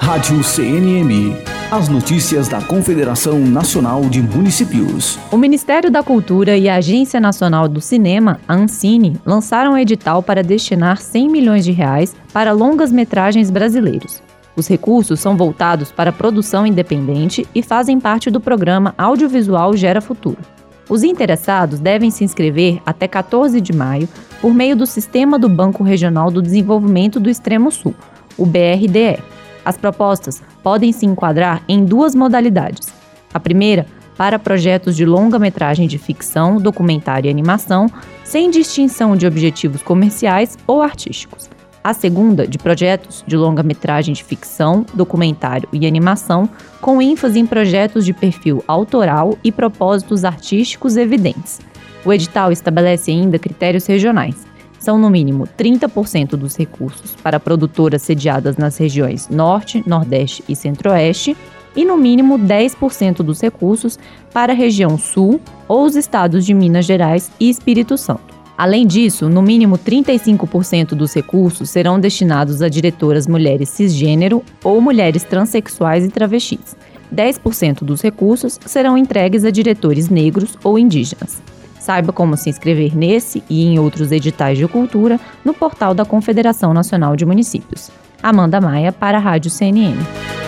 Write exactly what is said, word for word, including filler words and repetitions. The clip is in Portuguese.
Rádio C N M. As notícias da Confederação Nacional de Municípios. O Ministério da Cultura e a Agência Nacional do Cinema, a Ancine, lançaram um edital para destinar cem milhões de reais para longas-metragens brasileiros. Os recursos são voltados para a produção independente e fazem parte do programa Audiovisual Gera Futuro. Os interessados devem se inscrever até quatorze de maio por meio do Sistema do Banco Regional do Desenvolvimento do Extremo Sul, o B R D E. As propostas podem se enquadrar em duas modalidades. A primeira, para projetos de longa-metragem de ficção, documentário e animação, sem distinção de objetivos comerciais ou artísticos. A segunda, de projetos de longa-metragem de ficção, documentário e animação, com ênfase em projetos de perfil autoral e propósitos artísticos evidentes. O edital estabelece ainda critérios regionais. São, no mínimo, trinta por cento dos recursos para produtoras sediadas nas regiões Norte, Nordeste e Centro-Oeste e, no mínimo, dez por cento dos recursos para a região Sul ou os estados de Minas Gerais e Espírito Santo. Além disso, no mínimo trinta e cinco por cento dos recursos serão destinados a diretoras mulheres cisgênero ou mulheres transexuais e travestis. dez por cento dos recursos serão entregues a diretores negros ou indígenas. Saiba como se inscrever nesse e em outros editais de cultura no portal da Confederação Nacional de Municípios. Amanda Maia para a Rádio C N M.